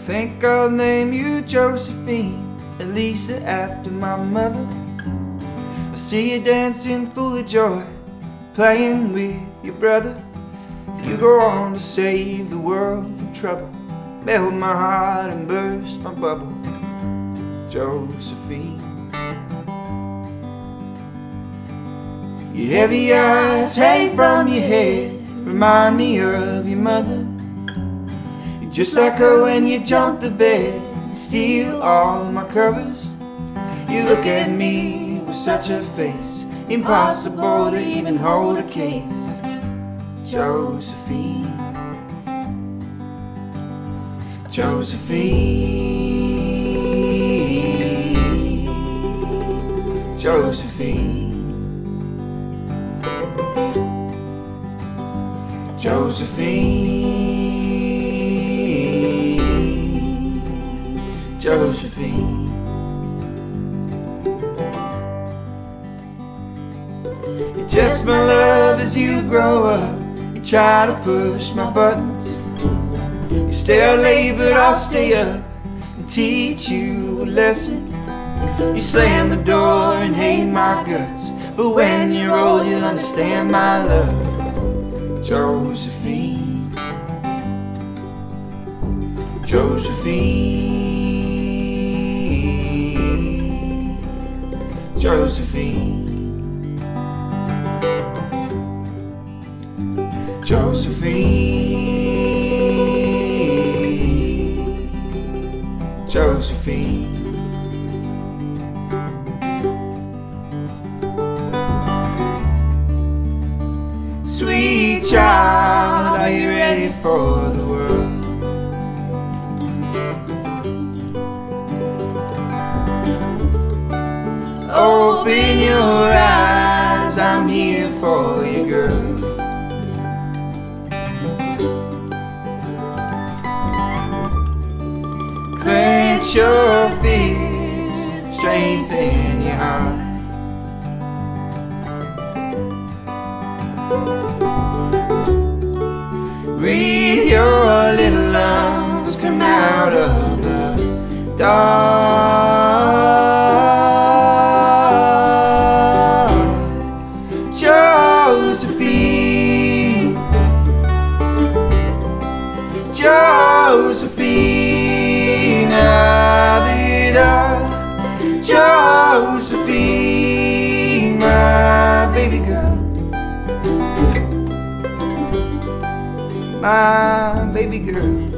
think I'll name you Josephine, at least after my mother. I see you dancing full of joy, playing with your brother. You go on to save the world from trouble, melt my heart and burst my bubble, Josephine. Your heavy eyes hang from your head, remind me of your mother. You're just like her when you jump the bed, you steal all my covers. You look at me with such a face, impossible to even hold a case, Josephine. Josephine, Josephine, Josephine, Josephine. You test my love as you grow up, you try to push my buttons. You stay out late but I'll stay up and teach you a lesson. You slam the door and hate my guts, but when you're old you'll understand my love, Josephine. Josephine, Josephine, Josephine, Josephine. Sweet child, are you ready for the world? Open your eyes, I'm here for you, girl. Clench your fists, strengthen your heart. Breathe your little lungs, come out of the dark, Josephine, Josephine, Josephine, my baby girl, my baby girl.